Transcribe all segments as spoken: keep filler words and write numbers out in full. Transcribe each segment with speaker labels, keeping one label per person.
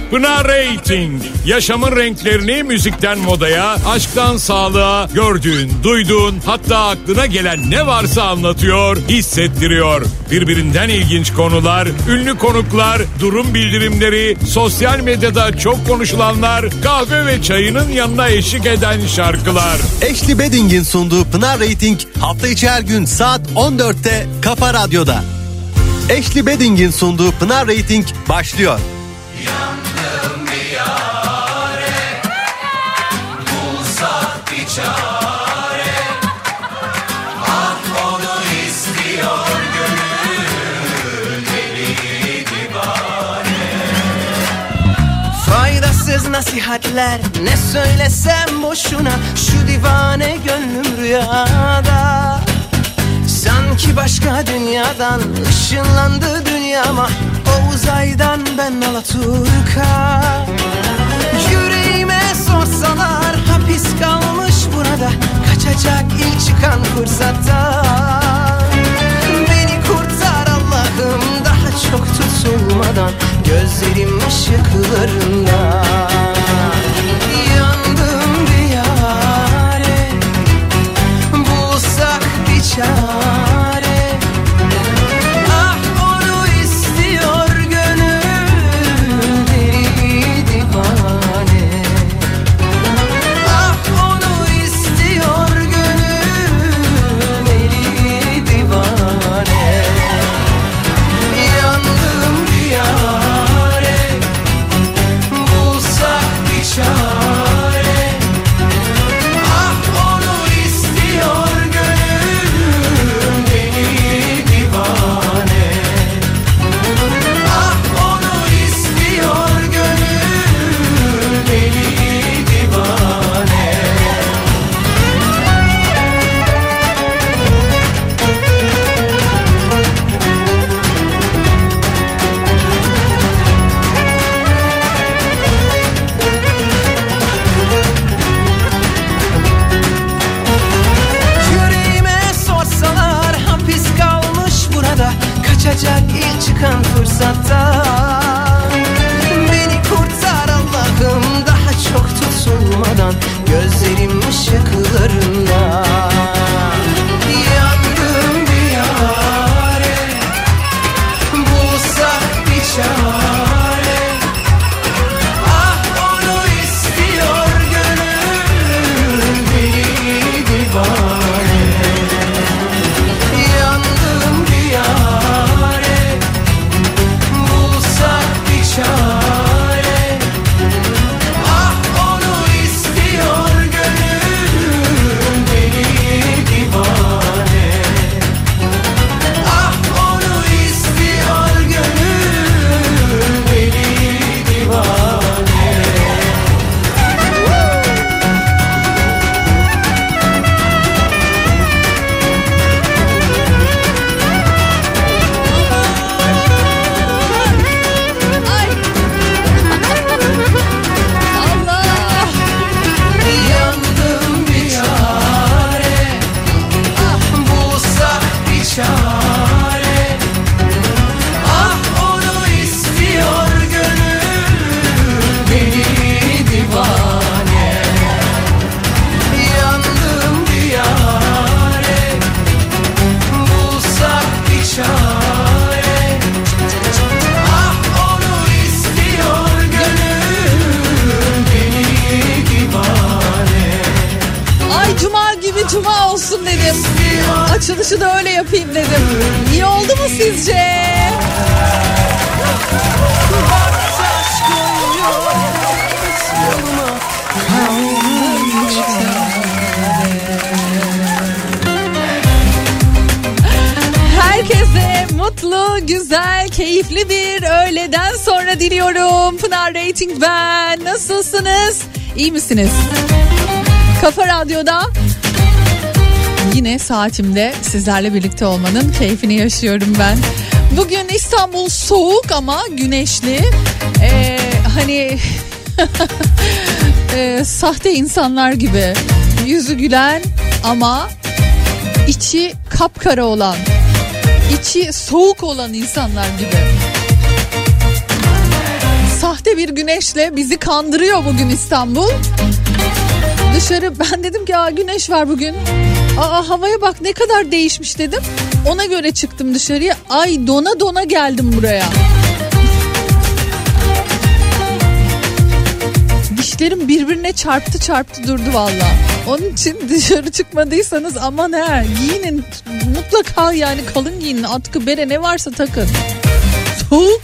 Speaker 1: Pınar Rating. Yaşamın renklerini müzikten modaya, aşktan sağlığa, gördüğün, duyduğun, hatta aklına gelen ne varsa anlatıyor, hissettiriyor. Birbirinden ilginç konular, ünlü konuklar, durum bildirimleri, sosyal medyada çok konuşulanlar, kahve ve çayının yanına eşlik eden şarkılar.
Speaker 2: Ashley Bedding'in sunduğu Pınar Rating hafta içi her gün saat on dörtte Kafa Radyo'da. Ashley Bedding'in sunduğu Pınar Rating başlıyor.
Speaker 3: Yandım bir yâre, bulsak bir çare. Ah onu istiyor gönül, deli divane.
Speaker 4: Faydasız nasihatler, ne söylesem boşuna. Şu divane gönlüm rüyada. Sanki başka dünyadan ışınlandı dünyama. O uzaydan ben Alaturka. Yüreğime sorsalar hapis kalmış burada. Kaçacak ilk çıkan fırsatta. Beni kurtar Allah'ım daha çok tutulmadan. Gözlerim ışıklarında. Yandım bir yâre, bulsak bir çare. Ah onu istiyor gönül, deli divane. Ah onu istiyor gönül, deli divane. Yandım bir yâre, bulsak bir çare. Ah onu istiyor gönül, deli divane. Ah onu istiyor gönül, deli divane. Yüreğime sorsalar hapis kalmış burada. Kaçacak ilk çıkan fırsatta. Beni kurtar Allah'ım daha çok tutulmadan. Gözlerim ışıklarında. Yandım bir yâre, bulsak bir çare. Ah onu istiyor gönül, deli divane. Yandım bir yâre, bulsak bir çare. Ah onu istiyor gönül, deli divane. Ah onu istiyor gönül, deli divane. Yandım bir yâre, ah bulsak bir çare. Ah onu istiyor gönül, deli divane. Yandım bir yâre, bulsak bir çare. Ah onu istiyor gönül, deli divane.
Speaker 5: Ay cuma gibi cuma olsun dedim. Açılışı da öyle yapayım dedim. İyi oldu mu sizce? Herkese mutlu, güzel, keyifli bir öğleden sonra diliyorum. Pınar Rating ben. Nasılsınız? İyi misiniz? Kafa Radyo'da yine saatimde sizlerle birlikte olmanın keyfini yaşıyorum ben. Bugün İstanbul soğuk ama güneşli. Ee, hani e, sahte insanlar gibi yüzü gülen ama içi kapkara olan, içi soğuk olan insanlar gibi. Sahte sahte bir güneşle bizi kandırıyor bugün İstanbul. Dışarı ben dedim ki aa, güneş var bugün. Aa, havaya bak ne kadar değişmiş dedim. Ona göre çıktım dışarıya. Ay dona dona geldim buraya. Dişlerim birbirine çarptı çarptı durdu valla. Onun için dışarı çıkmadıysanız aman he giyinin mutlaka, yani kalın giyinin, atkı bere ne varsa takın. Soğuk.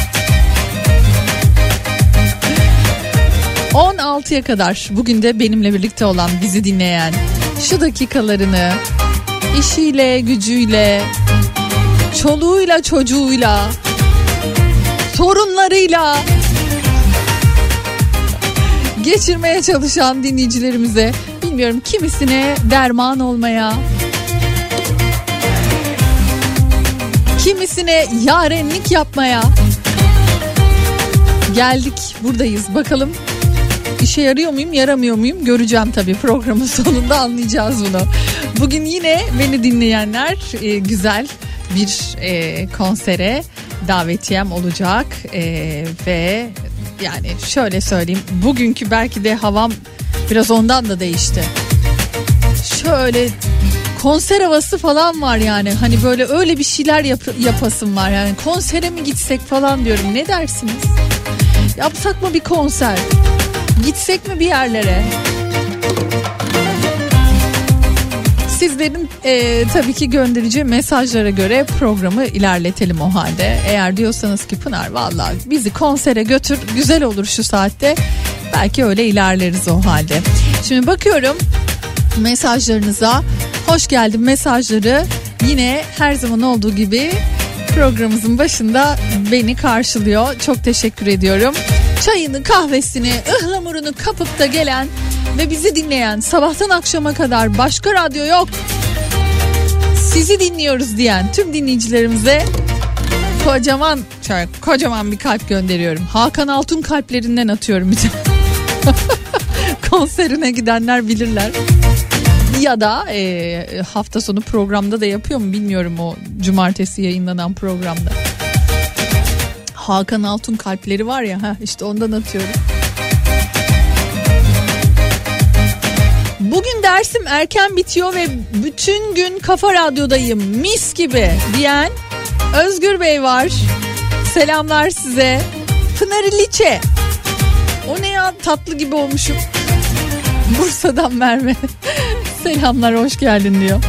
Speaker 5: on altıya kadar bugün de benimle birlikte olan, bizi dinleyen, şu dakikalarını işiyle, gücüyle, çoluğuyla, çocuğuyla, torunlarıyla geçirmeye çalışan dinleyicilerimize, bilmiyorum kimisine derman olmaya, kimisine yarenlik yapmaya geldik, buradayız. Bakalım işe yarıyor muyum, yaramıyor muyum göreceğim tabii, programın sonunda anlayacağız bunu. Bugün yine beni dinleyenler e, güzel bir e, konsere davetiyem olacak e, ve yani şöyle söyleyeyim, bugünkü belki de havam biraz ondan da değişti. Şöyle konser havası falan var yani, hani böyle öyle bir şeyler yap- yapasım var yani, konsere mi gitsek falan diyorum, ne dersiniz? Yapsak mı bir konser? Gitsek mi bir yerlere? Sizlerin e, tabii ki göndereceği mesajlara göre programı ilerletelim o halde. Eğer diyorsanız ki Pınar vallahi bizi konsere götür, güzel olur şu saatte, belki öyle ilerleriz o halde. Şimdi bakıyorum mesajlarınıza. Hoş geldin mesajları yine her zaman olduğu gibi programımızın başında beni karşılıyor. Çok teşekkür ediyorum. Çayını, kahvesini, ıhlamurunu kapıp da gelen ve bizi dinleyen, sabahtan akşama kadar başka radyo yok, sizi dinliyoruz diyen tüm dinleyicilerimize kocaman kocaman bir kalp gönderiyorum. Hakan Altun kalplerinden atıyorum bir de. Konserine gidenler bilirler. Ya da e, hafta sonu programda da yapıyor mu bilmiyorum, o cumartesi yayınlanan programda. Hakan Altun kalpleri var ya, heh, işte ondan atıyorum. Bugün dersim erken bitiyor ve bütün gün Kafa Radyo'dayım mis gibi diyen Özgür Bey var. Selamlar size. Pınar İliçe. O ne ya, tatlı gibi olmuşum. Bursa'dan Merve. Selamlar, hoş geldin diyor.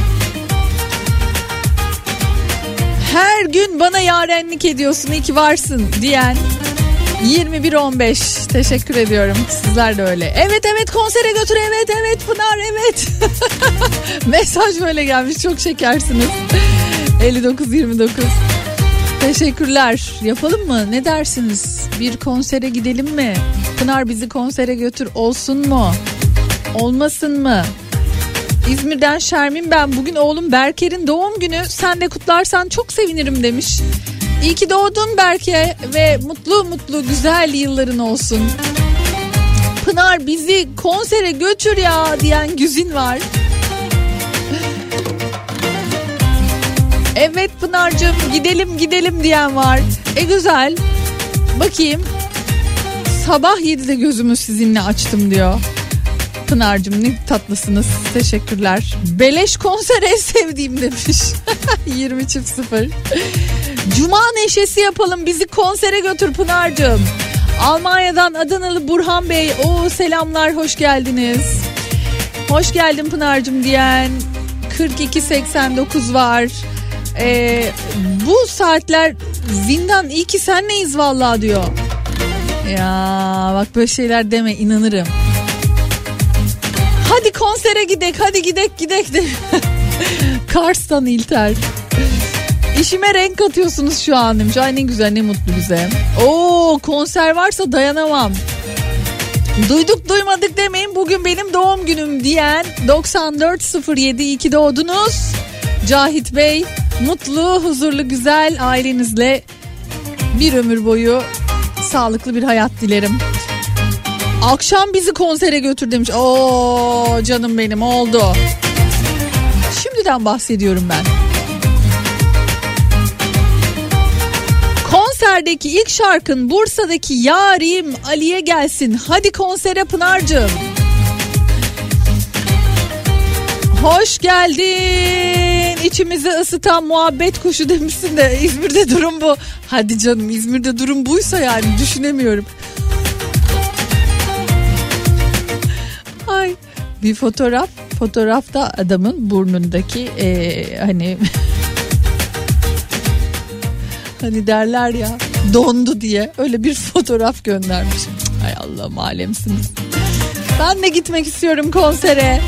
Speaker 5: Her gün bana yarenlik ediyorsun, iyi ki varsın diyen yirmi bir on beş, teşekkür ediyorum. Sizler de öyle. Evet evet konsere götür, evet evet Pınar, evet. Mesaj böyle gelmiş, çok şekersiniz. elli dokuz yirmi dokuz. Teşekkürler. Yapalım mı? Ne dersiniz? Bir konsere gidelim mi? Pınar bizi konsere götür, olsun mu? Olmasın mı? İzmir'den Şermin ben. Bugün oğlum Berker'in doğum günü. Sen de kutlarsan çok sevinirim demiş. İyi ki doğdun Berke ve mutlu mutlu güzel yılların olsun. Pınar bizi konsere götür ya diyen Güzin var. Evet Pınar'cığım gidelim gidelim diyen var. E güzel. Bakayım. Sabah yedide gözümü sizinle açtım diyor. Pınar'cığım ne tatlısınız. Teşekkürler. Beleş konser en sevdiğim demiş. yirmi çift sıfır. Cuma neşesi yapalım, bizi konsere götür Pınar'cığım. Almanya'dan Adanalı Burhan Bey. Oo selamlar, hoş geldiniz. Hoş geldin Pınar'cığım diyen kırk iki seksen dokuz var. Ee, bu saatler zindan, iyi ki senleyiz vallahi diyor. Ya bak böyle şeyler deme, inanırım. Hadi konsere gidek, hadi gidek gidek de. Kars'tan İlter. İşime renk katıyorsunuz şu an demiş. Ay ne güzel, ne mutlu bize. Oo konser varsa dayanamam. Duyduk duymadık demeyin, bugün benim doğum günüm diyen doksan dört sıfır yedi, iyi ki doğdunuz. Cahit Bey, mutlu, huzurlu, güzel ailenizle bir ömür boyu sağlıklı bir hayat dilerim. Akşam bizi konsere götür demiş. Oo canım benim, oldu. Şimdiden bahsediyorum ben. Konser konserdeki ilk şarkın Bursa'daki Yarim Ali'ye gelsin. Hadi konsere Pınar'cığım. Hoş geldin. İçimizi ısıtan muhabbet kuşu demişsin de İzmir'de durum bu. Hadi canım, İzmir'de durum buysa yani düşünemiyorum. Ay, bir fotoğraf. Fotoğrafta adamın burnundaki ee, hani hani derler ya, dondu diye öyle bir fotoğraf göndermiş. Ay Allah'ım, alemsiniz. Ben de gitmek istiyorum konsere.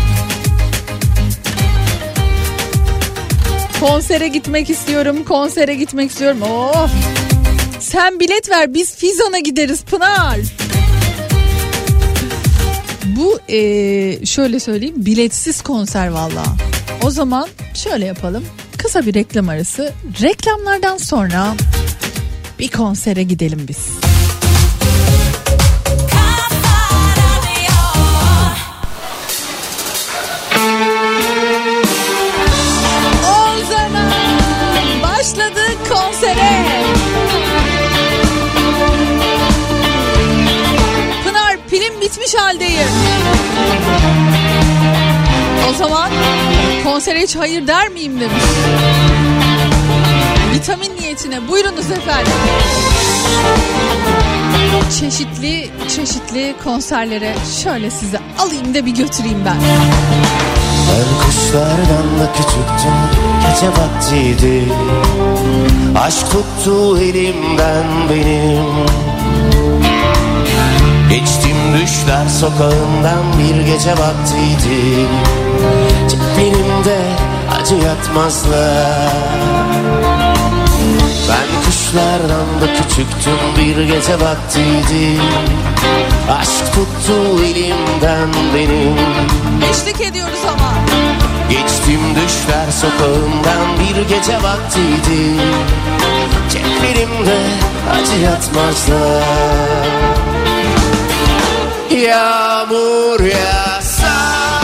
Speaker 5: Konsere gitmek istiyorum. Konsere gitmek istiyorum. Oh. Sen bilet ver, biz Fizan'a gideriz Pınar. Bu ee, şöyle söyleyeyim, biletsiz konser valla. O zaman şöyle yapalım. Kısa bir reklam arası. Reklamlardan sonra bir konsere gidelim biz. O zaman başladık konsere. Pınar, pilim bitmiş haldeyim. O zaman konsere hiç hayır der miyim demiş. Vitamin niyetine buyurunuz efendim. Çeşitli çeşitli konserlere şöyle size alayım da bir götüreyim ben.
Speaker 6: Ben kuşlardan da küçüktüm, gece vaktiydi. Aşk tuttu elimden benim. Geçtim düşler sokağından bir gece vaktiydi. Ceplerimde acı yatmazlar. Ben kuşlardan da küçüktüm, bir gece vaktiydi. Aşk tuttu elimden benim.
Speaker 5: Eşlik ediyoruz ama.
Speaker 6: Geçtim düşler sokağından bir gece vaktiydi. Ceplerimde acı yatmazlar. Yağmur yağsa,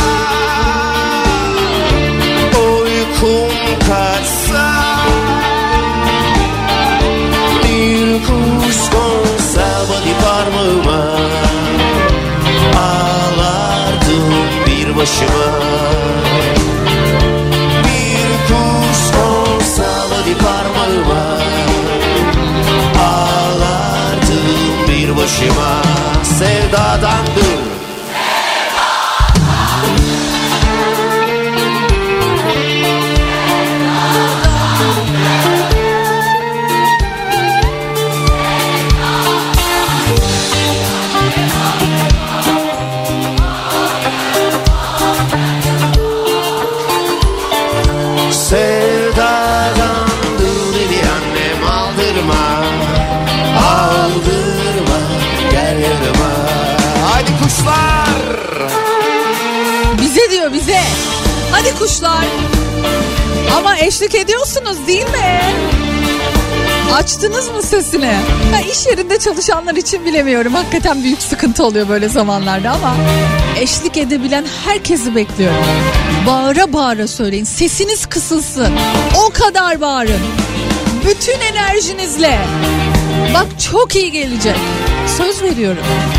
Speaker 6: uykum kaçsa, bir kuş konsa body parmağıma, ağlardım bir başıma. Bir kuş konsa body parmağıma, ağlardım bir başıma. Sevdadandır. Sevdadandır dedi annem, aldırma, aldırma, gel yanıma. Hadi kuşlar.
Speaker 5: Bize diyor, bize. Hadi kuşlar. Ama eşlik ediyorsunuz değil mi? Açtınız mı sesini? Ha, iş yerinde çalışanlar için bilemiyorum. Hakikaten büyük sıkıntı oluyor böyle zamanlarda ama eşlik edebilen herkesi bekliyorum. Bağıra bağıra söyleyin. Sesiniz kısılsın. O kadar bağırın. Bütün enerjinizle. Bak çok iyi gelecek. Söz veriyorum.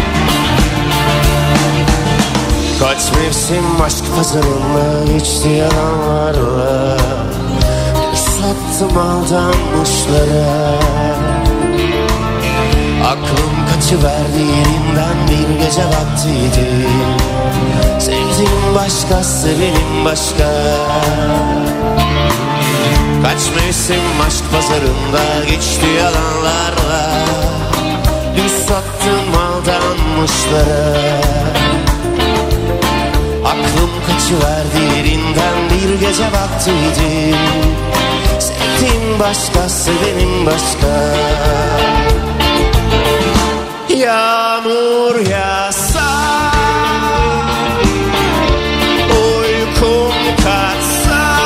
Speaker 6: Kaç mevsim aşk pazarında geçti yalanlarla. Sattım aldanmışlara. Aklım kaçıverdi yerimden bir gece vaktiydi. Sevdiğim başka, sevenim başka. Kaç mevsim aşk pazarında geçti yalanlarla. Düz sattım aldanmışlara. Aklım kaçıverdi yerinden bir gece vaktiydi. Sevdiğim başka, sevenim başka. Yağmur yağsa, uykum kaçsa,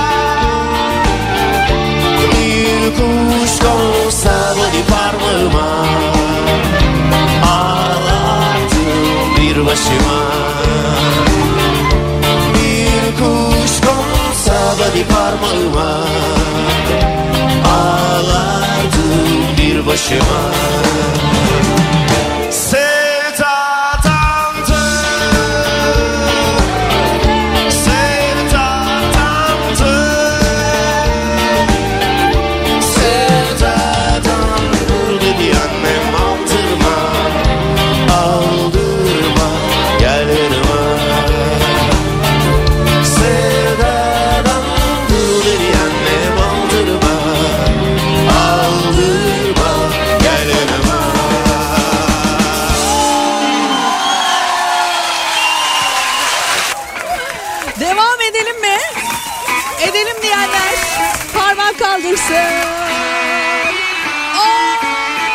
Speaker 6: bir kuş konsa body parmağıma, ağlardım bir başıma. Bir kuş konsa body parmağıma, ağlardım bir başıma. Sevdadandı, sevdadandı, sevdadandır dedi annem. Aldırma, aldırma, gel yanıma. Sevdadandır dedi annem. Aldırma, aldırma, gel yanıma.
Speaker 5: Devam edelim mi? Edelim diyenler parmak kaldırsın. Aa!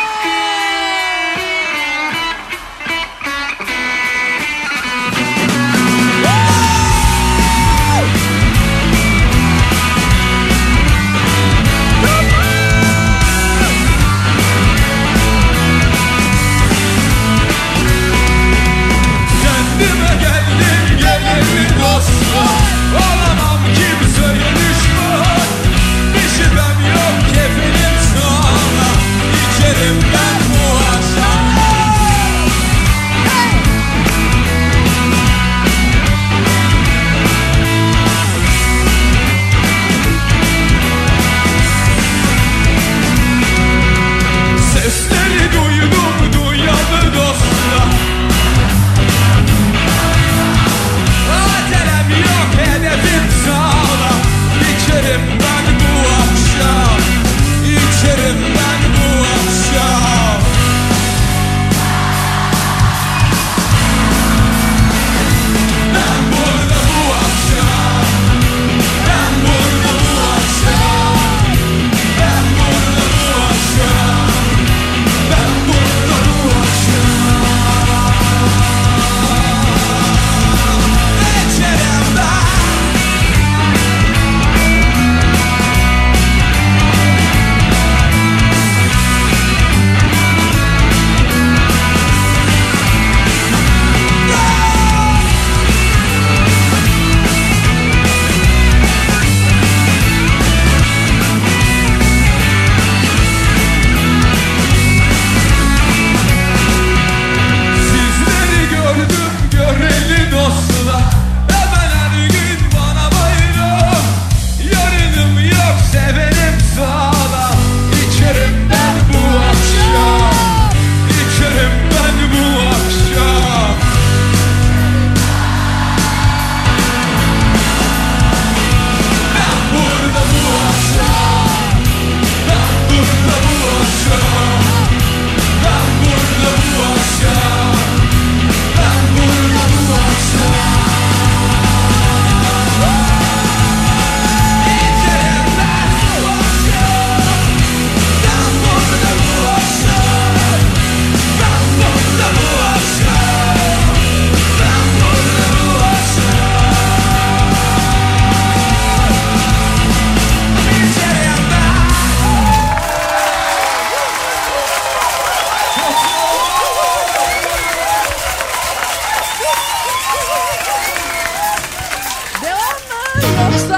Speaker 3: Kendime geldim geleli dostlar. Olamam kimseye düşman. Bir şüphem yok kefenim sağla. İçerim ben bu akşam. Sesleri duydum duyalı dostlar. Acelem yok hedefim sağlam. İçerim ben bu akşam. İçerim ben bu akşam. Ben burada bu akşam. Ben burada bu akşam. Ben burada bu akşam. Ben burada bu akşam. İçerim ben. Sizleri gördüm göreli dostlar. Hemen her gün bana bayram. Yarınım yok sevenim sağlam. İçerim ben bu akşam. İçerim ben bu akşam. Ben burada bu akşam. Ben burada bu akşam. Ben burada bu akşam. Ben burada bu akşam. İçerim ben bu akşam. Ben burada bu akşam. Ben burada bu akşam. Ben burada bu akşam. İçerim ben.
Speaker 5: Devam mı yoksa?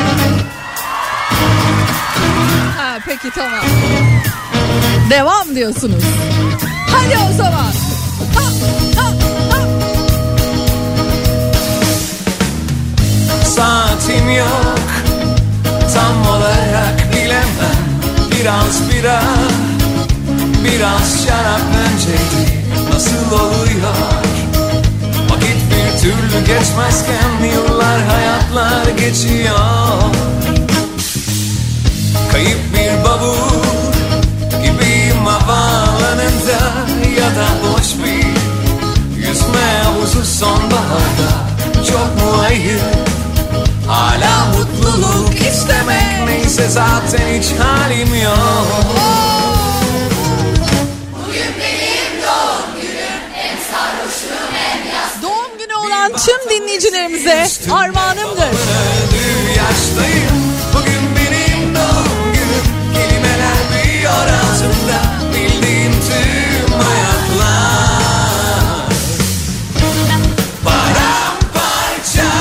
Speaker 5: Ha, peki tamam. Devam diyorsunuz. Hadi o zaman. Ha, ha, ha.
Speaker 6: Saatim yok tam olarak bilemem. Biraz bira, biraz şarap önceydi. Nasıl oluyor? Vakit bir türlü geçmezken yıllar hayatlar geçiyor. Kayıp bir bavul gibiyim havaalanında. Ya da boş bir yüzme havuzu sonbaharda. Çok mu ayıp? Hala mutluluk istemek. Neyse zaten hiç halim yok.
Speaker 5: Doğum günü olan tüm dinleyicilerimize armağanımdır.
Speaker 6: Öldü yaştayım. Bugün benim doğum günüm. Kelimeler büyüyor ağzımda. Bildiğim tüm hayatlar paramparça.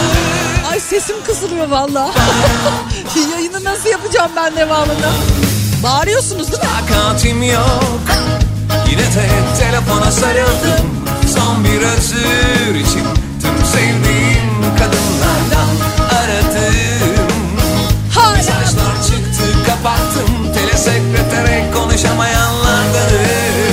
Speaker 5: Ay sesim kısılıyor valla. Yayını nasıl yapacağım ben devamında? Bağırıyorsunuz değil mi?
Speaker 3: Takatim yok. Yine de telefona sarıldım. Son bir özür için tüm sevdiğim kadınlardan aradım.
Speaker 5: Hala.
Speaker 3: Mesajlar çıktı kapattım. Telesekretere konuşamayanlardanım.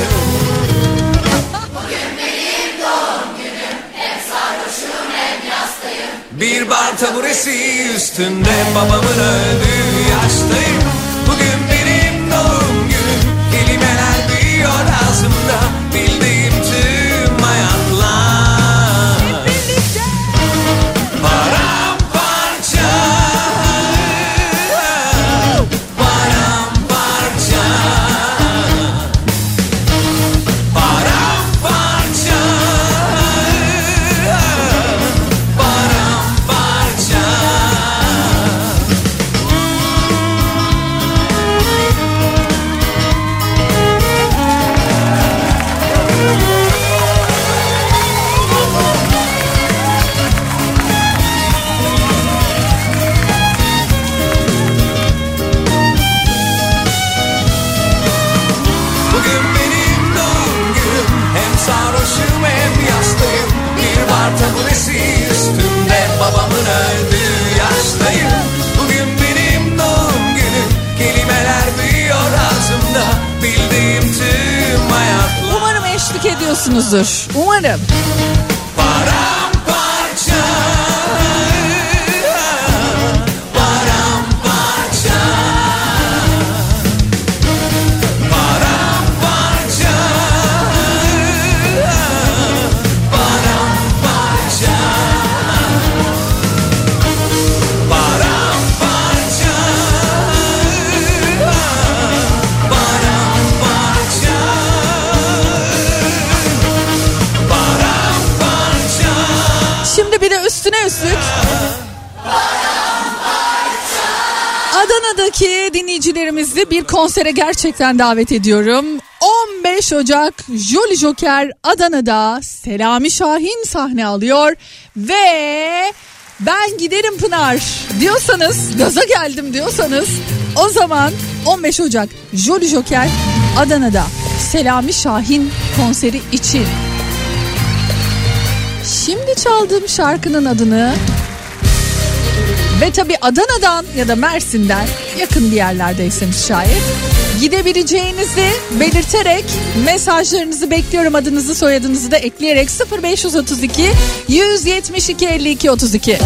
Speaker 3: Bir bar taburesi üstünde babamın öldüğü yaştayım. Bugün benim doğum günüm. Kelimeler büyüyor ağzımda. Bildiğim tüm hayatlar. Paramparça. Paramparça. Paramparça. Bugün benim doğum günüm. Hem sarhoşum hem yastayım. Bir bar taburesi üstünde babamın öldüğü yaştayım. Bugün benim doğum günüm. Kelimeler büyüyor ağzımda. Bildiğim tüm hayatlar.
Speaker 5: Umarım eşlik ediyorsunuzdur. Umarım.
Speaker 3: Paramparça. Paramparça. Paramparça. Paramparça. Paramparça. Paramparça. Paramparça.
Speaker 5: Şimdi bir de üstüne üstlük Adana'daki dinleyicilerimizi bir konsere gerçekten davet ediyorum. on beş Ocak Jolly Joker Adana'da Selami Şahin sahne alıyor ve ben giderim Pınar diyorsanız, gaza geldim diyorsanız, o zaman on beş Ocak Jolly Joker Adana'da Selami Şahin konseri için. Şimdi çaldığım şarkının adını ve tabii Adana'dan ya da Mersin'den yakın bir yerlerdeyseniz şayet gidebileceğinizi belirterek mesajlarınızı bekliyorum, adınızı soyadınızı da ekleyerek sıfır beş otuz iki yüz yetmiş iki elli iki otuz iki.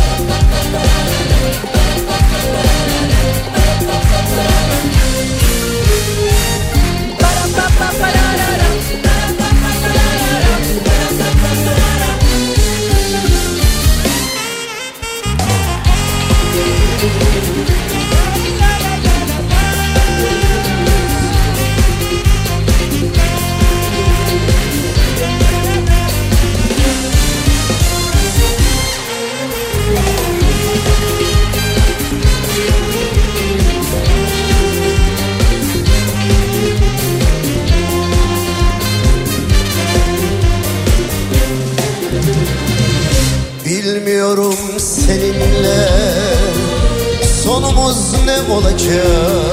Speaker 7: Bilmiyorum seninle sonumuz ne olacak.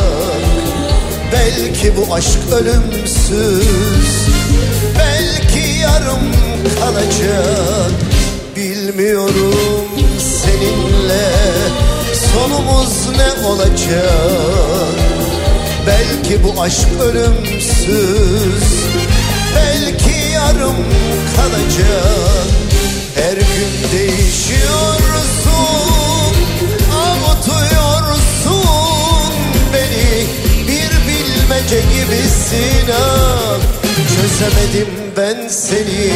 Speaker 7: Belki bu aşk ölümsüz, belki yarım kalacak. Bilmiyorum seninle sonumuz ne olacak. Belki bu aşk ölümsüz, belki yarım kalacak. Her gün değişiyorsun, avutuyorsun beni. Bir bilmece gibisin ah. Çözemedim ben seni.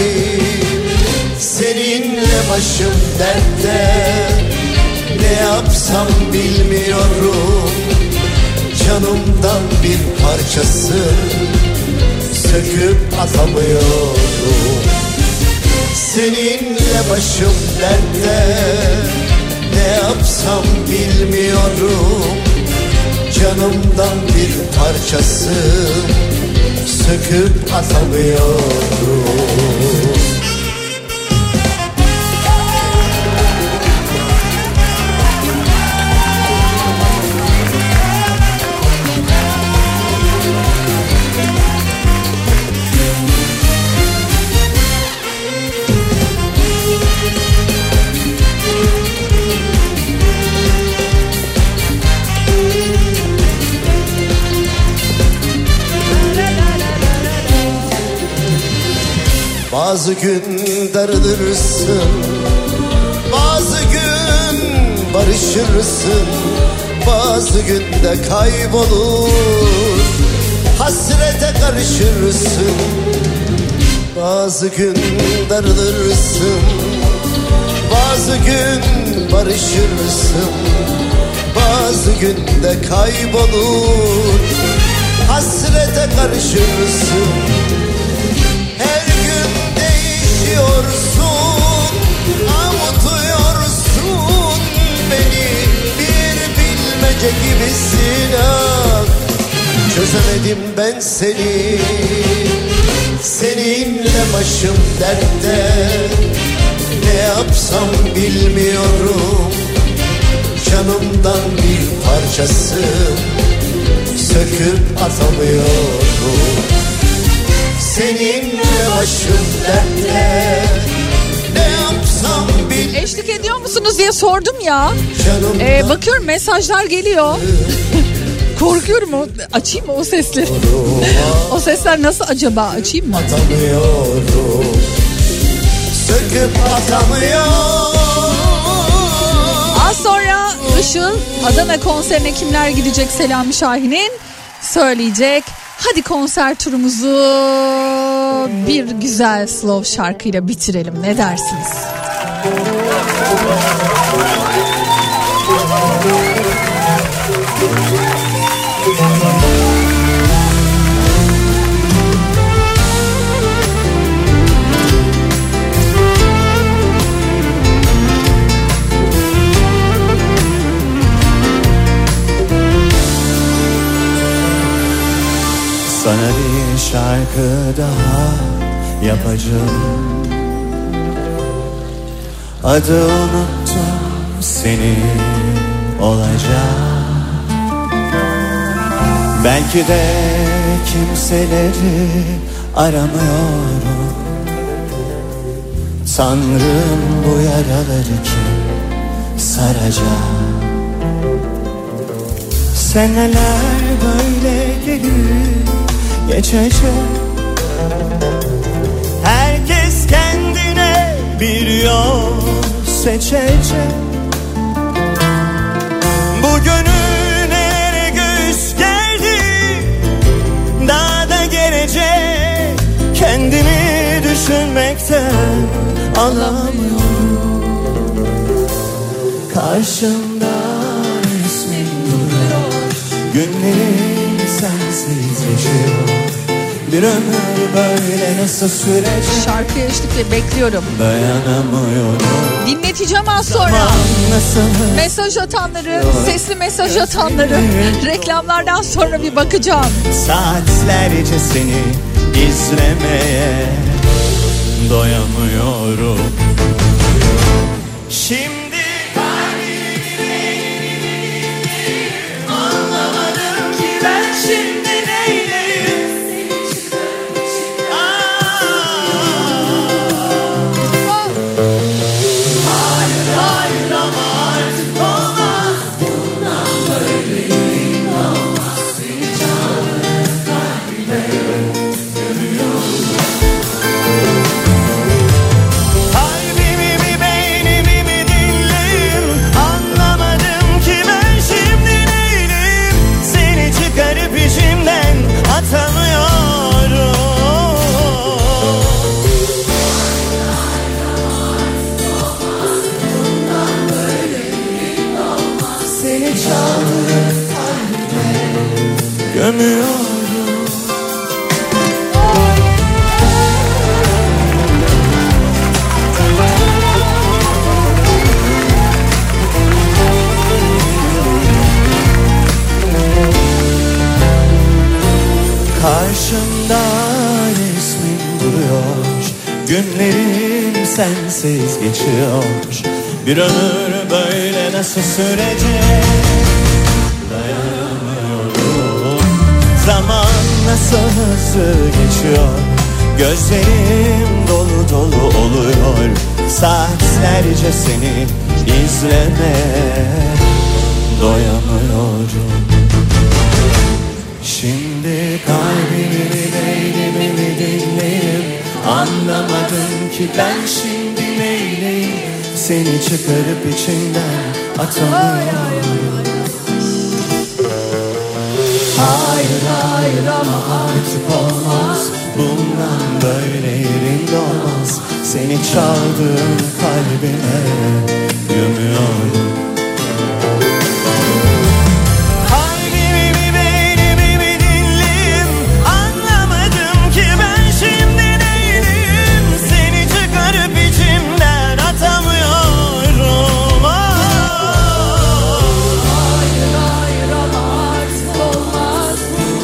Speaker 7: Seninle başım dertte, ne yapsam bilmiyorum. Canımdan bir parçası söküp atamıyorum. Seninle başım dertte, ne yapsam bilmiyorum. Canımdan bir parçası söküp atamıyorum. Bazı gün darılırsın, bazı gün barışırsın, bazı gün de kaybolur, hasrete karışırsın. Bazı gün darılırsın, bazı gün barışırsın, bazı gün de kaybolur, hasrete karışırsın. Her gün değişiyorsun, avutuyorsun beni, bir bilmece gibisin. Ah, çözemedim ben seni, seninle başım dertte, ne yapsam bilmiyorum. Canımdan bir parçası söküp atamıyorum. Seninle başım dertte, ne yapsam bilmiyorum.
Speaker 5: Eşlik ediyor musunuz diye sordum ya. Ee, bakıyorum mesajlar geliyor. Korkuyorum, o, açayım mı o sesleri? O sesler nasıl acaba? Açayım mı?
Speaker 7: Atamıyorum, söküp atamıyorum.
Speaker 5: Az sonra Işıl Adana konserine kimler gidecek Selami Şahin'in söyleyecek. Hadi konser turumuzu bir güzel slow şarkıyla bitirelim, ne dersiniz?
Speaker 8: Sana bir şarkı daha yapacağım. Adı unuttum, seni olacak. Belki de kimseleri aramıyorum. Tanrım bu yaraları kim saracak? Seneler böyle gelir geçecek. Herkes kendine bir yol seçecek. Bu gönül nereye göğüs geldi, daha da gelecek. Kendimi düşünmekten alamıyorum. Karşımda ismin duruyor, günlerim sensiz geçiyor. Bir ömür böyle nasıl sürecek?
Speaker 5: Şarkıya eşlikle bekliyorum.
Speaker 8: Dayanamıyorum.
Speaker 5: Dinleteceğim az sonra. Mesaj atanları, sesli mesaj atanları, reklamlardan sonra bir bakacağım.
Speaker 8: Saatlerce seni izlemeye doyamıyorum. Şimdi anlamadım ki ben şimdi neyleyim. Hayır hayır ama artık olmaz. Bundan böyleyim olmaz. Seni çağırır kalbime görüyorum. Kalbimi mi beynimi mi dinleyin? Anlamadım ki ben şimdi neyleyim. Seni çıkarıp içimden atamıyorum. Seni çağırır kalbime gömüyorum. Karşımda resmin duruyor, günlerim sensiz geçiyor. Bir ömür böyle nasıl sürecek? Dayanamıyorum. Zaman nasıl hızlı geçiyor. Gözlerim dolu dolu oluyor. Saatlerce seni izlemeye doyamıyorum. Şimdi kalbimi beynimi dinleyip anla Anlamadım ki ben şimdi neyleyim, seni çıkarıp içinden atamıyorum. Hayır hayır ama artık olmaz, bundan böyle yerinde olmaz. Seni çaldığım kalbime gömüyorum. Kalbimi mi beynimi mi dinleyeyim, anlamadım ki ben şimdi neyleyim, seni çıkarıp içimden atamıyorum.
Speaker 5: Hayır hayır ama artık olmaz.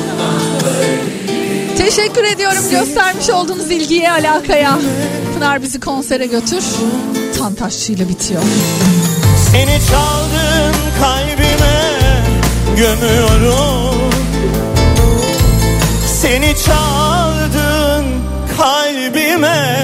Speaker 5: Teşekkür ediyorum göstermiş olduğunuz ilgiye, alakaya. Pınar bizi konsere götür. Tantaşçı ile bitiyor.
Speaker 8: Seni çaldın kalbime gömüyorum. Seni çaldın kalbime.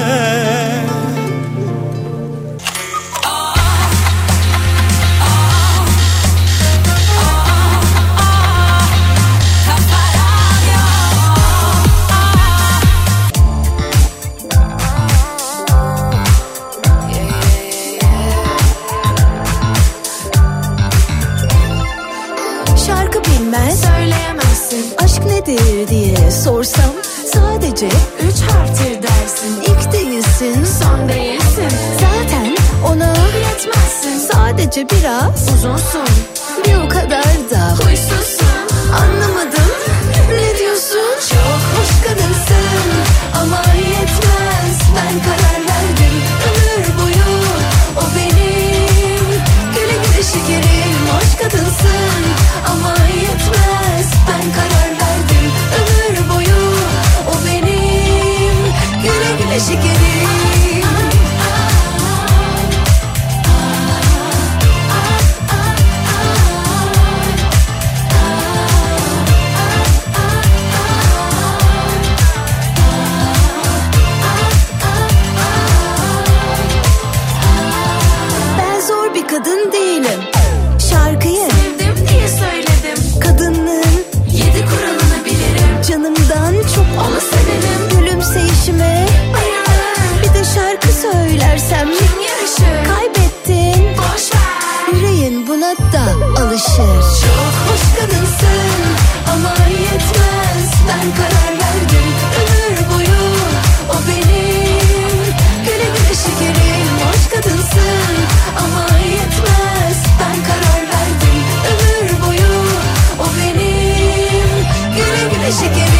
Speaker 9: Aşk nedir diye sorsam sadece üç harftir dersin. İlk değilsin, son değilsin, zaten ona yetmezsin. Sadece biraz uzunsun, bir o kadar da huysuzsun. Anlamadım ne diyorsun? Çok hoş kadınsın ama yetmez. Ben karar verdim ömür boyu o benim. Güle güle şekerim, hoş kadınsın ama yetmez. Ben karar verdim ömür boyu o benim. Güle güle şekerim. Ben zor bir kadın değilim. Şarkıyı sevdim diye söyledim. Kadınlığın yedi kuralını bilirim. Canımdan çok onu severim. Gülümseyişime bayılırım. Bir de şarkı söylersem kim yarışır? Kaybettin, boş ver. Yüreğin buna da alışır. Çok hoş kadınsın ama yetmez. Ben karar verdim ömür boyu o benim. Güle güle şekerim, hoş kadınsın ama yetmez. Ben karar verdim ömür boyu o benim. Güle güle şekerim.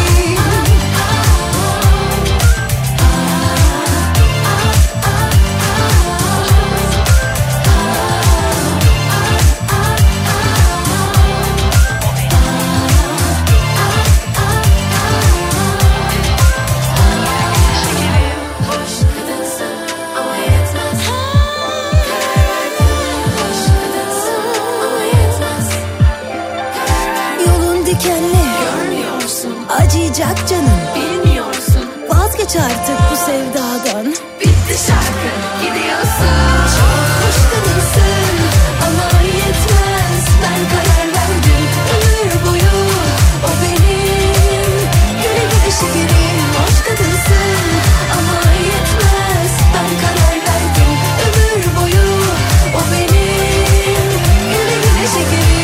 Speaker 9: Yolun dikenli, görmüyorsun. Acıyacak canım, bilmiyorsun. Vazgeç artık bu sevdadan. Bitti şarkı, gidiyorsun. Çok hoş kadınsın ama yetmez. Ben karar verdim ömür boyu o benim. Güle güle şekerim, hoş kadınsın ama yetmez. Ben karar verdim ömür boyu o benim. Güle güle şekerim.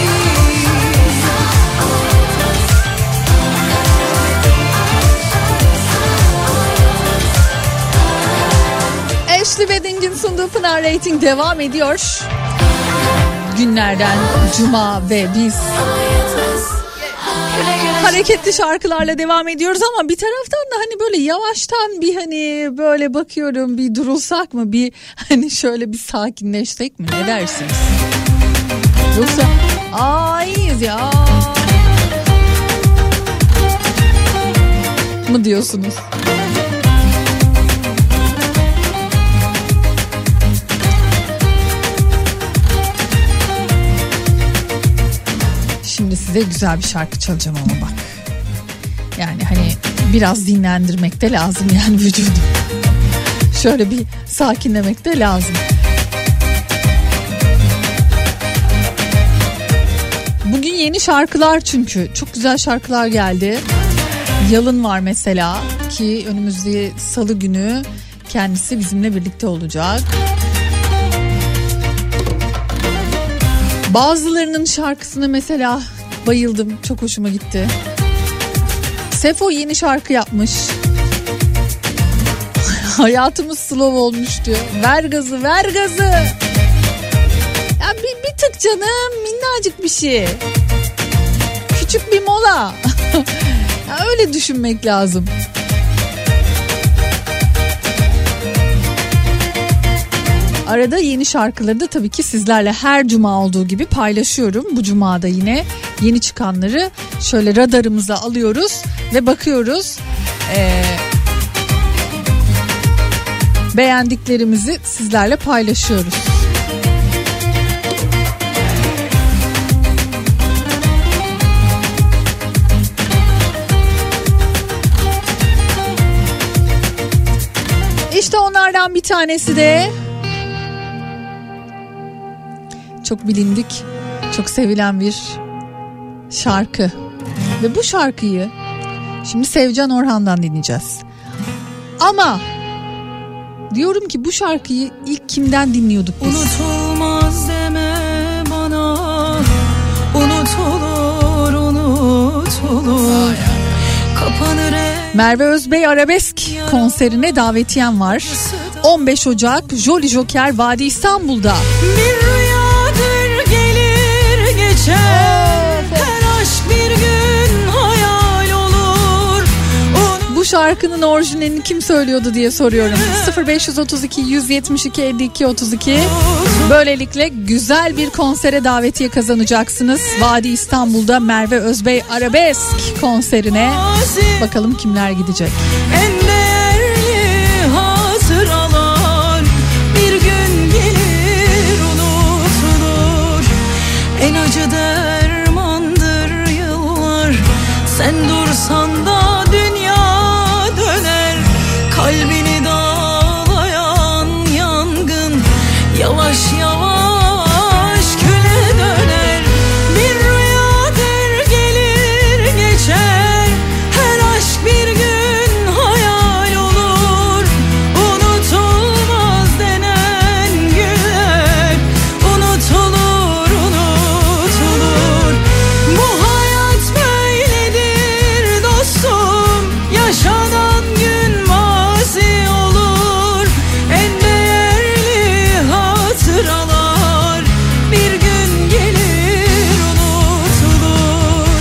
Speaker 5: Ashley Wedding'in sunduğu Pınar Rating devam ediyor. Günlerden Cuma ve biz hareketli şarkılarla devam ediyoruz ama bir taraftan da hani böyle yavaştan bir hani böyle bakıyorum, bir durulsak mı, bir hani şöyle bir sakinleşsek mi, ne dersiniz? Yoksa aa iyiyiz ya mı diyorsunuz? Şimdi size güzel bir şarkı çalacağım ama bak. Yani hani biraz dinlendirmek de lazım yani vücudu. Şöyle bir sakinlemek de lazım. Bugün yeni şarkılar, çünkü çok güzel şarkılar geldi. Yalın var mesela ki önümüzdeki salı günü kendisi bizimle birlikte olacak. Bazılarının şarkısını mesela bayıldım, çok hoşuma gitti. Sefo yeni şarkı yapmış. Hayatımız slow olmuş diyor. Ver gazı, ver gazı. Ya bir, bir tık canım, minnacık bir şey. Küçük bir mola. Ya öyle düşünmek lazım. Arada yeni şarkıları da tabii ki sizlerle her cuma olduğu gibi paylaşıyorum. Bu cumada yine yeni çıkanları şöyle radarımıza alıyoruz ve bakıyoruz. Ee, beğendiklerimizi sizlerle paylaşıyoruz. İşte onlardan bir tanesi de çok bilindik, çok sevilen bir şarkı. Ve bu şarkıyı şimdi Sevcan Orhan'dan dinleyeceğiz. Ama diyorum ki bu şarkıyı ilk kimden dinliyorduk biz?
Speaker 4: Unutulmaz deme bana, unutulur, unutulur. Kapanır
Speaker 5: Merve Özbey Arabesk konserine davetiyem var. on beş Ocak Jolly Joker Vadi İstanbul'da.
Speaker 4: bir rüyadır gelir geçer, her aşk bir gün hayal olur.
Speaker 5: Bu şarkının orijinalini kim söylüyordu diye soruyorum. sıfır beş otuz iki yüz yetmiş iki elli iki otuz iki. Böylelikle güzel bir konsere davetiye kazanacaksınız. Vadi İstanbul'da Merve Özbey Arabesk konserine. Bakalım kimler gidecek.
Speaker 4: En değerli hatıralar bir gün gelir unutulur. En acı dermandır yıllar, sen dursan da dünya döner. Kalbini dağlayan yangın yavaş yavaş küle döner. Bir rüyadır gelir geçer, her aşk bir gün hayal olur. Unutulmaz denen günler unutulur, unutulur. Bu hayat böyledir dostum, yaşanan gün mazi olur. En değerli hatıralar bir gün gelir unutulur.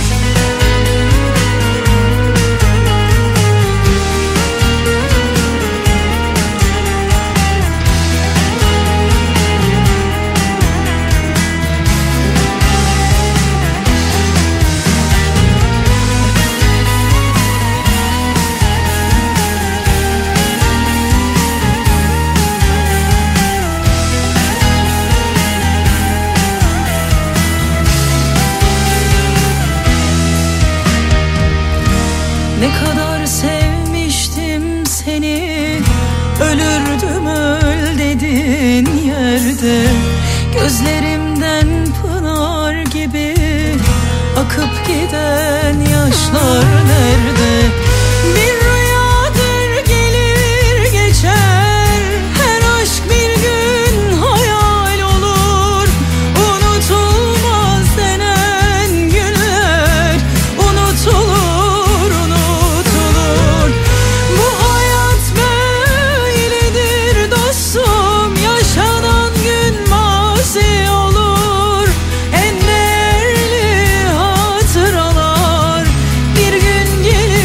Speaker 4: Ne kadar sevmiştim seni, ölürdüm öl dedin yerde. Gözlerimden pınar gibi akıp giden yaşlar nerede? Bir rüyadır gelir geçer, her aşk bir gün hayal olur. Unutulmaz denen günler unutulur, unutulur. Bu hayat böyledir dostum, yaşanan gün mazi olur. En değerli hatıralar bir gün gelir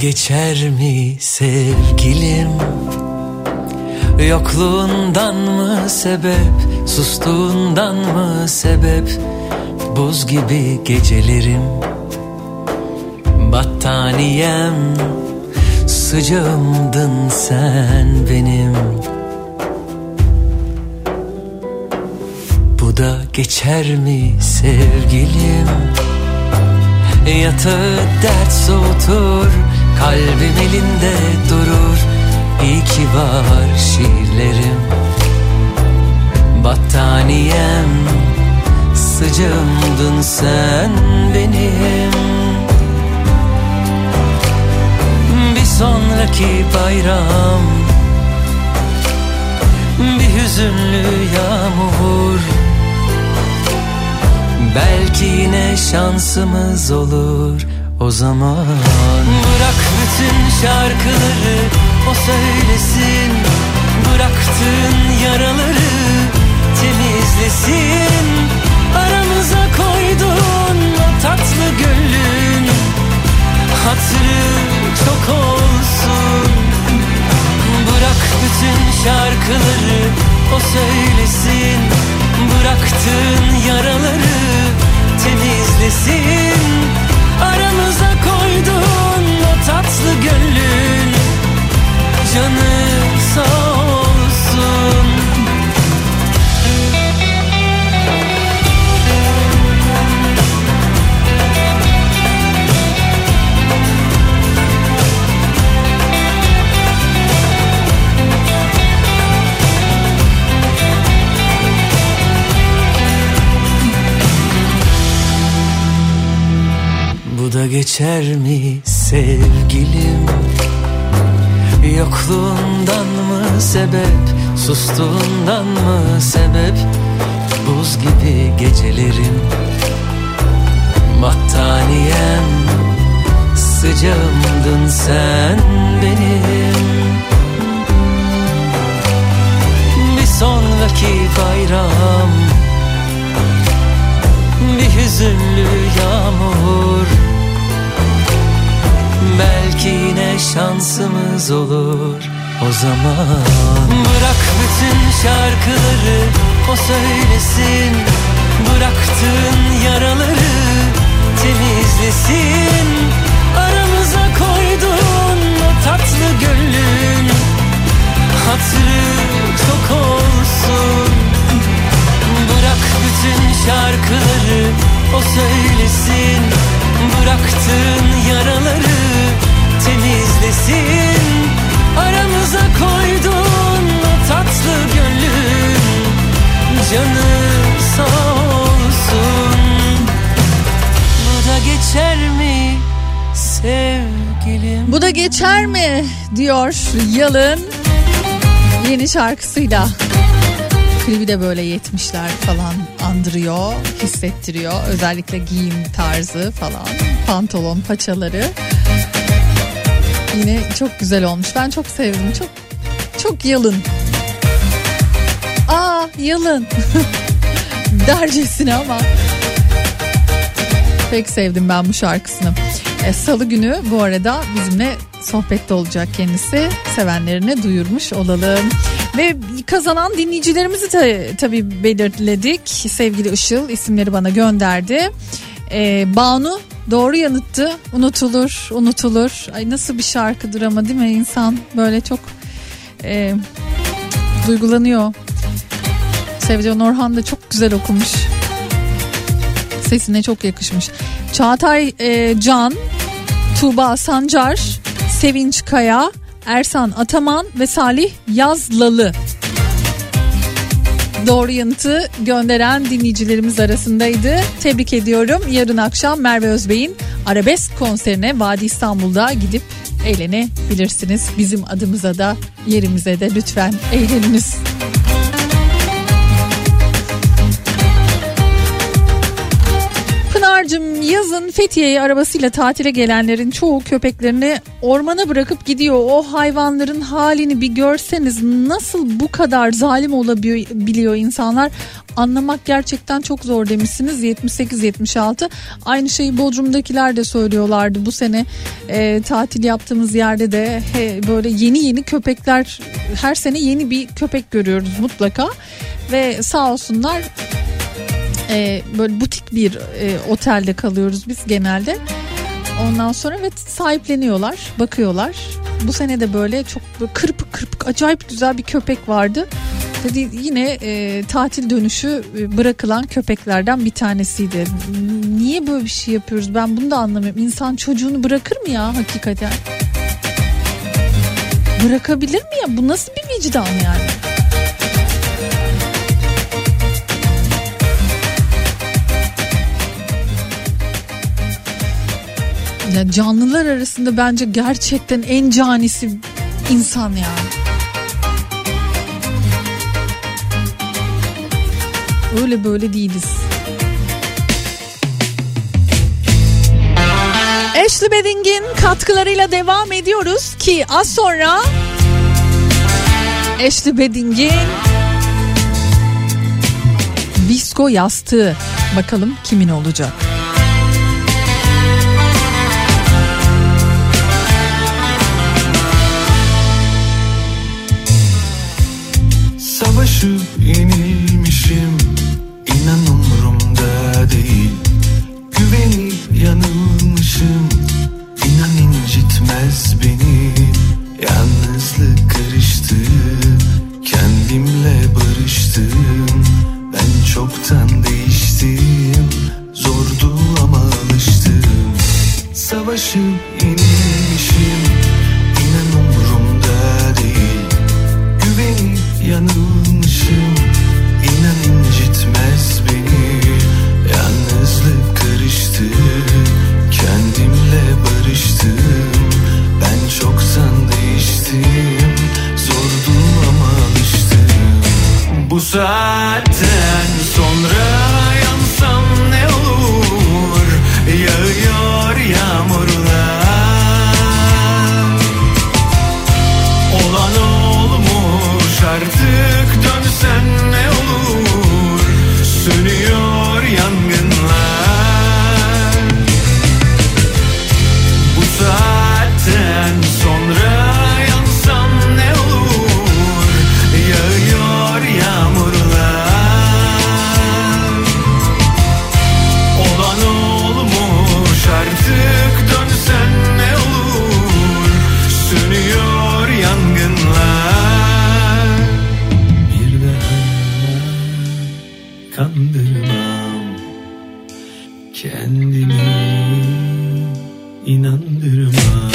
Speaker 10: geçer mi sevgilim? Yokluğundan mı sebep, sustuğundan mı sebep? Buz gibi gecelerim, battaniyem, sıcağımdın sen benim. Bu da geçer mi sevgilim? Yatağı dert soğutur, kalbim elinde durur. İyi ki var şiirlerim, battaniyem, sıcağımdın sen benim. Bir sonraki bayram, bir hüzünlü yağmur, belki yine şansımız olur o zaman. Bırak bütün şarkıları o söylesin, bıraktığın yaraları temizlesin. Aramıza koyduğun o tatlı gönlün hatırı çok olsun. Bırak bütün şarkıları o söylesin, bıraktığın yaraları temizlesin. Aramıza koyduğun o tatlı gönlün canı sağ olsun. Bu da geçer mi sevgilim? Yokluğundan mı sebep, sustuğundan mı sebep? Buz gibi gecelerim, battaniyem, sıcağımdın sen benim. Bir sonraki bayram, bir hüzünlü yağmur, belki yine şansımız olur o zaman. Bırak bütün şarkıları o söylesin, bıraktığın yaraları temizlesin. Aramıza koyduğun o tatlı gönlün hatırı çok olsun. Bırak bütün şarkıları o söylesin, bıraktığın yaraları temizlesin. Aramıza koyduğun o tatlı gönlün canı sağ olsun. Bu da geçer mi sevgilim?
Speaker 5: Bu da geçer mi diyor Yalın yeni şarkısıyla. Klibi de böyle yetmişler falan andırıyor, hissettiriyor. Özellikle giyim tarzı falan, pantolon paçaları. Yine çok güzel olmuş. Ben çok sevdim. Çok çok Yalın. Aa Yalın. Dercesine ama. Pek sevdim ben bu şarkısını. E, Salı günü bu arada bizimle sohbette olacak kendisi. Sevenlerine duyurmuş olalım. Ve kazanan dinleyicilerimizi de tabii belirledik. Sevgili Işıl isimleri bana gönderdi. Ee, Banu doğru yanıttı. Unutulur, unutulur. Ay nasıl bir şarkıdır ama değil mi? İnsan böyle çok e, duygulanıyor. Sevcan Orhan da çok güzel okumuş. Sesine çok yakışmış. Çağatay e, Can, Tuğba Sancar, Sevinç Kaya, Ersan Ataman ve Salih Yazlalı doğru yanıtı gönderen dinleyicilerimiz arasındaydı. Tebrik ediyorum. Yarın akşam Merve Özbey'in arabesk konserine Vadi İstanbul'da gidip eğlenebilirsiniz. Bizim adımıza da yerimize de lütfen eğleniniz. Pınar Pınar'cığım, yazın Fethiye'ye arabasıyla tatile gelenlerin çoğu köpeklerini ormana bırakıp gidiyor. O hayvanların halini bir görseniz, nasıl bu kadar zalim olabiliyor insanlar, anlamak gerçekten çok zor demişsiniz. yetmiş sekiz yetmiş altı. Aynı şeyi Bodrum'dakiler de söylüyorlardı. Bu sene e, tatil yaptığımız yerde de he, böyle yeni yeni köpekler, her sene yeni bir köpek görüyoruz mutlaka. Ve sağ olsunlar, e, böyle butik bir e, otelde kalıyoruz biz genelde. Ondan sonra ve sahipleniyorlar, bakıyorlar. Bu sene de böyle çok böyle kırpık kırpık acayip güzel bir köpek vardı. Dedi, yine e, tatil dönüşü e, bırakılan köpeklerden bir tanesiydi. Niye böyle bir şey yapıyoruz? Ben bunu da anlamıyorum. İnsan çocuğunu bırakır mı ya hakikaten? Bırakabilir mi ya? Bu nasıl bir vicdan yani? Ya canlılar arasında bence gerçekten en canisi insan ya. Öyle böyle değiliz. Ashley Bedding'in katkılarıyla devam ediyoruz ki az sonra Ashley Bedding'in Visko yastığı, bakalım kimin olacak?
Speaker 11: Savaşıp yenilmişim, inan umurumda değil. Güvenip yanılmışım, inan incitmez beni. Yalnızlık karıştı, kendimle barıştım. Ben çoktan değiştim, zordu ama alıştım. Savaşıp yenilmişim, inan umurumda değil. Güvenip yanılmışım, inan incitmez beni. Yalnızlık karıştı, kendimle barıştım. Ben çoktan değiştim, zordu ama alıştım. Bu saatten sonra yansam ne olur? Yağıyor yağmurlar, olan olmuş, artık dönsen ne olur? Sönüyor yangınlar. Bu saatten sonra yansam ne olur? Yağıyor yağmurlar, olan olmuş, artık dönsen ne olur? Sönüyor yangınlar. Bir daha kandırmam kendimi, inandırmam.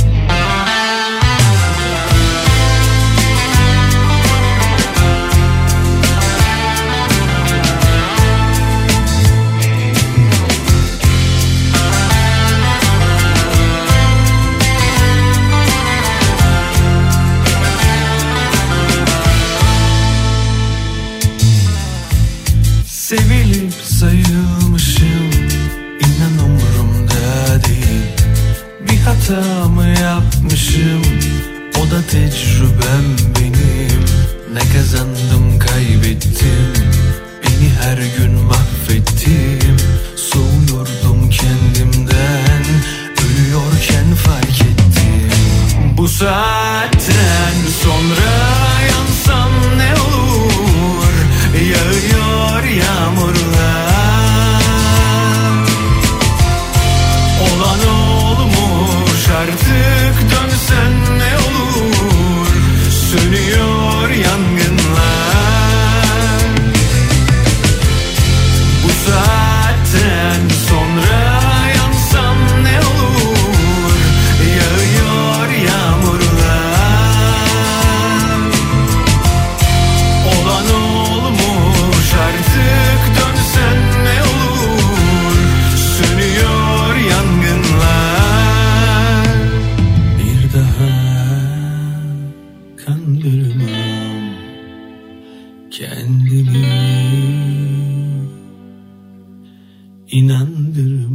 Speaker 11: Sevilip sayılmışım, inan umurumda değil. Bir hata mı yapmışım, o da tecrübem benim. Ne kazandım kaybettim, beni her gün mahvettim. Soğuyordum kendimden, ölüyorken fark ettim. Bu saatten sonra yansam ne olur? Yağıyor yağmurlar, olan olmuş, artık dönsen ne olur? Sönüyor yangınlar. Bu saatten sonra yansam ne olur? Yağıyor yağmurlar, olan olmuş, artık dönsen ne olur? Sönüyor yangınlar. Bir daha kandırmam kendimi, inandırmam.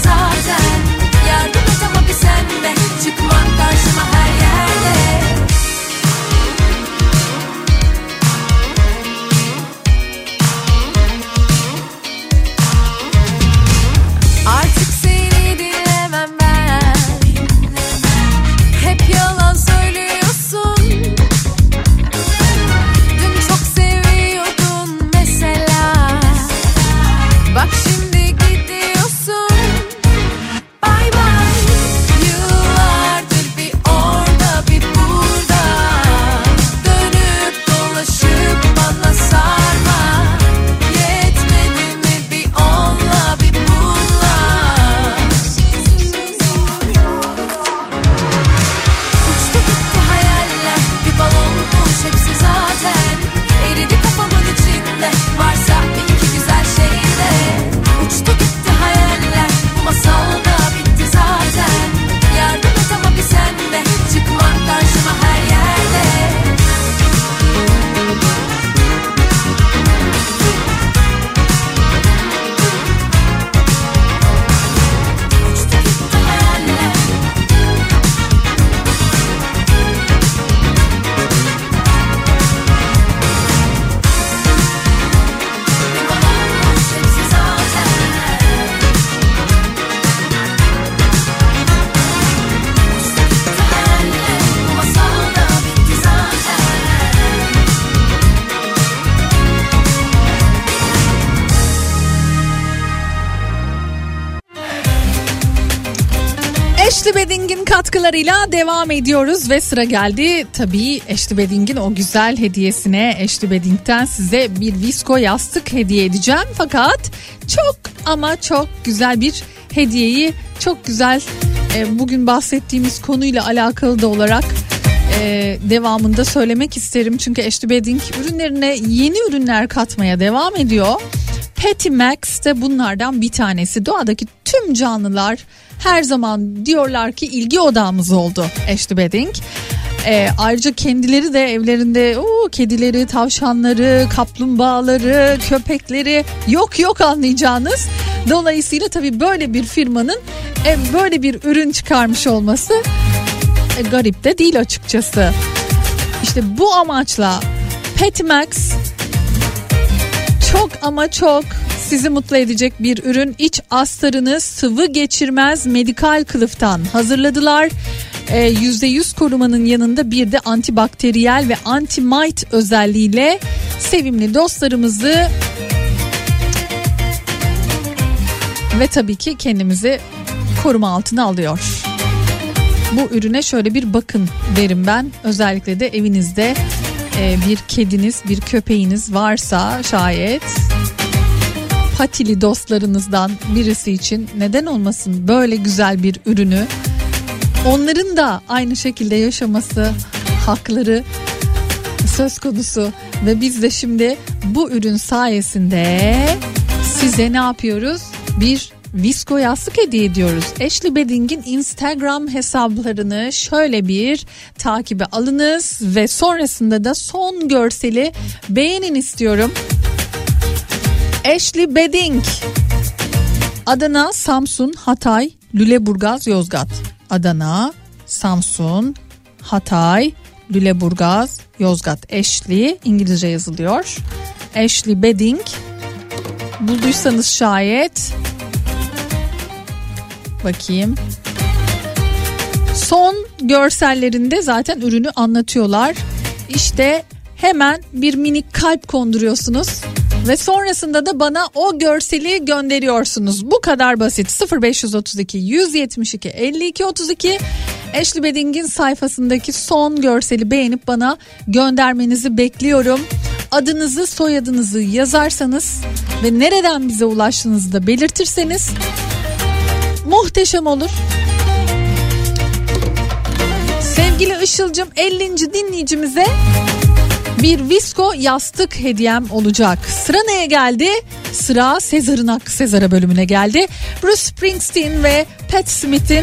Speaker 9: zaten. Yardım et ama bir sen de, çıkman karşıma her yerde. Artık seni dinlemem ben. Hep yalan söylüyorsun. Dün çok seviyordun mesela. Bak şimdi gidiyorsun. Bye bye. Yıllardır bir orada bir burada. Dönüp dolaşıp bana sarma. Yetmedi mi bir onla bir bunla. Uçtu gitti hayaller, bir balonmuş hepsi zaten. Eridi kafamın içinde, varsa bir iki güzel şey de. Uçtu gitti hayaller, bu masal da bitti zaten. Yardım et ama bir sen de, çıkman karşıma her yerde. Uçtu gitti hayaller. Bir balonmuş hepsi zaten. Uçtu gitti hayaller, bu masal da bitti zaten.
Speaker 5: Ashley Bedding'in katkılarıyla devam ediyoruz ve sıra geldi tabii Ashley Bedding'in o güzel hediyesine. Ashley Bedding'ten size bir Visco yastık hediye edeceğim, fakat çok ama çok güzel bir hediyeyi, çok güzel e, bugün bahsettiğimiz konuyla alakalı da olarak e, devamında söylemek isterim. Çünkü Ashley Bedding ürünlerine yeni ürünler katmaya devam ediyor. Patty Max de bunlardan bir tanesi. Doğadaki tüm canlılar her zaman diyorlar ki ilgi odağımız oldu Ashley Bedding. Ee, ayrıca kendileri de evlerinde o kedileri, tavşanları, kaplumbağaları, köpekleri yok yok anlayacağınız. Dolayısıyla tabii böyle bir firmanın e, böyle bir ürün çıkarmış olması e, garip de değil açıkçası. İşte bu amaçla Patty Max çok ama çok sizi mutlu edecek bir ürün. İç astarını sıvı geçirmez medikal kılıftan hazırladılar. Ee, yüzde yüz korumanın yanında bir de antibakteriyel ve anti-mite özelliğiyle sevimli dostlarımızı ve tabii ki kendimizi koruma altına alıyor. Bu ürüne şöyle bir bakın derim ben. Özellikle de evinizde e, bir kediniz, bir köpeğiniz varsa şayet, patili dostlarınızdan birisi için neden olmasın böyle güzel bir ürünü. Onların da aynı şekilde yaşaması hakları söz konusu ve biz de şimdi bu ürün sayesinde size ne yapıyoruz? Bir Visco yastık hediye ediyoruz. Ashley Bedding'in Instagram hesaplarını şöyle bir takibe alınız ve sonrasında da son görseli beğenin istiyorum. Ashley Bedding, Adana, Samsun, Hatay, Lüleburgaz, Yozgat. Adana, Samsun, Hatay, Lüleburgaz, Yozgat. Ashley İngilizce yazılıyor. Ashley Bedding. Bulduysanız şayet. Bakayım. Son görsellerinde zaten ürünü anlatıyorlar. İşte hemen bir minik kalp konduruyorsunuz. Ve sonrasında da bana o görseli gönderiyorsunuz. Bu kadar basit. sıfır beş otuz iki yüz yetmiş iki elli iki otuz iki Ashley Bedding'in sayfasındaki son görseli beğenip bana göndermenizi bekliyorum. Adınızı, soyadınızı yazarsanız ve nereden bize ulaştığınızı da belirtirseniz muhteşem olur. Sevgili Işıl'cığım, ellinci dinleyicimize bir Visco yastık hediyem olacak. Sıra neye geldi? Sıra Sezar'ın Hakkı Sezar'a bölümüne geldi. Bruce Springsteen ve Pat Smith'in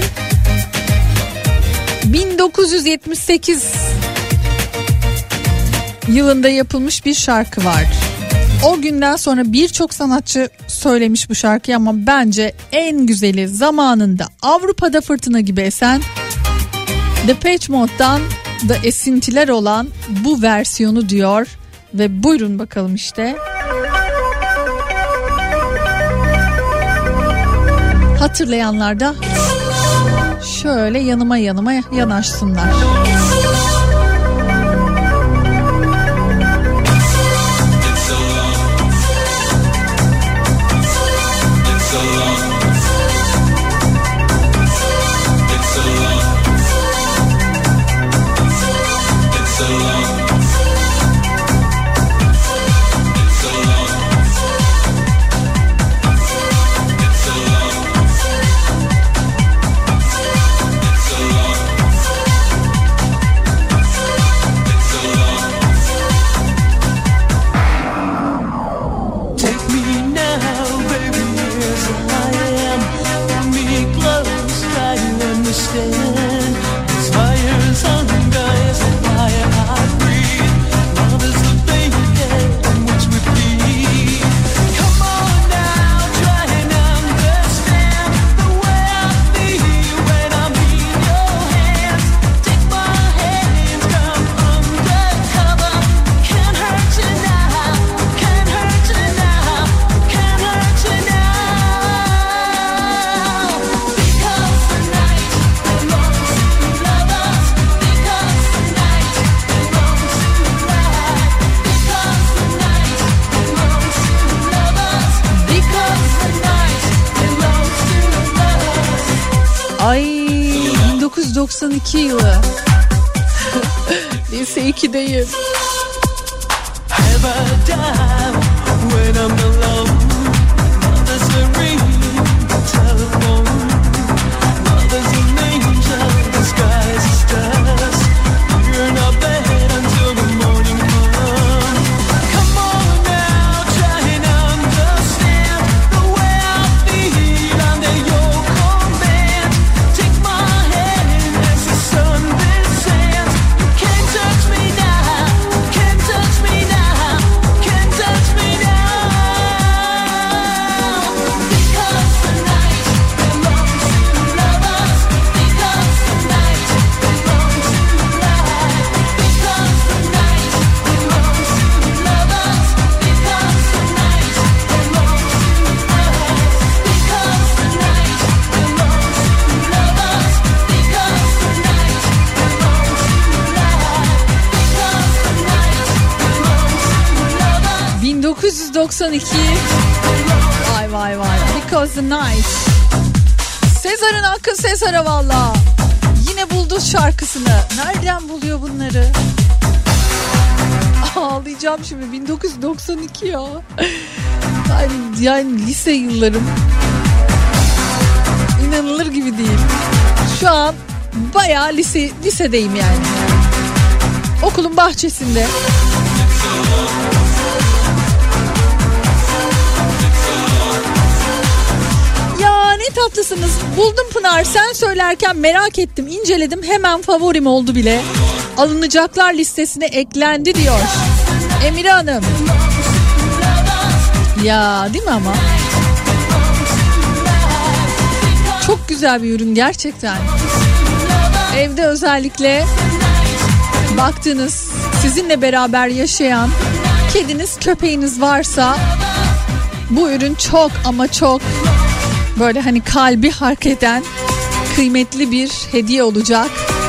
Speaker 5: bin dokuz yüz yetmiş sekiz yılında yapılmış bir şarkı var. O günden sonra birçok sanatçı söylemiş bu şarkıyı ama bence en güzeli zamanında Avrupa'da fırtına gibi esen Depeche Mode'dan da esintiler olan bu versiyonu diyor ve buyurun bakalım işte. Hatırlayanlar da şöyle yanıma yanıma yanaşsınlar. doksan iki yılı. Lise ikideyim. bin dokuz yüz doksan iki. Vay vay vay. Because the night. Sezar'ın hakkı Sezar'a valla. Yine buldu şarkısını. Nereden buluyor bunları? Ağlayacağım şimdi. bin dokuz yüz doksan iki ya. Yani, yani lise yıllarım. İnanılır gibi değil. Şu an bayağı lise, lisedeyim yani. Okulun bahçesinde. Ya ne tatlısınız. Buldum Pınar, sen söylerken merak ettim, inceledim, hemen favorim oldu bile. Alınacaklar listesine eklendi diyor Emine Hanım. Ya değil mi ama? Çok güzel bir ürün gerçekten. Evde özellikle baktığınız, sizinle beraber yaşayan kediniz, köpeğiniz varsa bu ürün çok ama çok böyle hani kalbi hak eden kıymetli bir hediye olacak.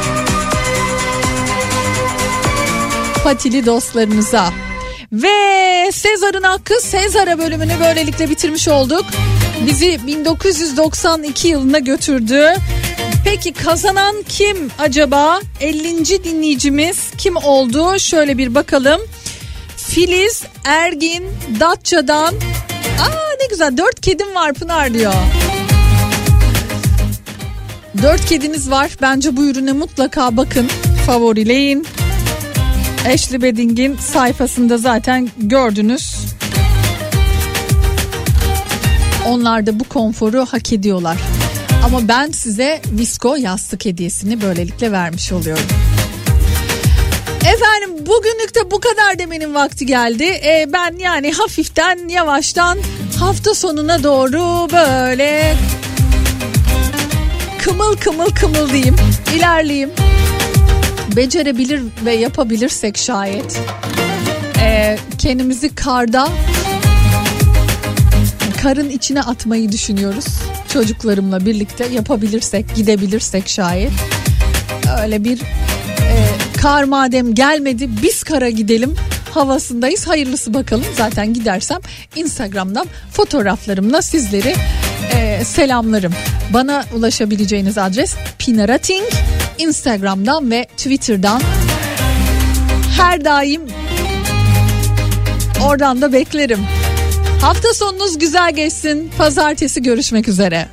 Speaker 5: Patili dostlarınıza. Ve Sezar'ın hakkı Sezar'a bölümünü böylelikle bitirmiş olduk. Bizi bin dokuz yüz doksan iki yılına götürdü. Peki kazanan kim acaba? ellinci dinleyicimiz kim oldu? Şöyle bir bakalım. Filiz Ergin Datça'dan. Aa ne güzel, dört kedim var Pınar diyor. Dört kediniz var. Bence bu ürüne mutlaka bakın. Favorileyin. Ashley Bedding'in sayfasında zaten gördünüz. Onlar da bu konforu hak ediyorlar. Ama ben size Visco yastık hediyesini böylelikle vermiş oluyorum. Efendim bugünlük de bu kadar demenin vakti geldi. Ee, ben yani hafiften yavaştan hafta sonuna doğru böyle kımıl kımıl kımıl diyeyim, ilerleyeyim. Becerebilir ve yapabilirsek şayet ee, kendimizi karda, karın içine atmayı düşünüyoruz. Çocuklarımla birlikte yapabilirsek, gidebilirsek şayet. Öyle bir e, kar madem gelmedi biz kara gidelim havasındayız. Hayırlısı bakalım. Zaten gidersem Instagram'dan fotoğraflarımla sizleri e, selamlarım. Bana ulaşabileceğiniz adres Pinarating. Instagram'dan ve Twitter'dan her daim oradan da beklerim. Hafta sonunuz güzel geçsin. Pazartesi görüşmek üzere.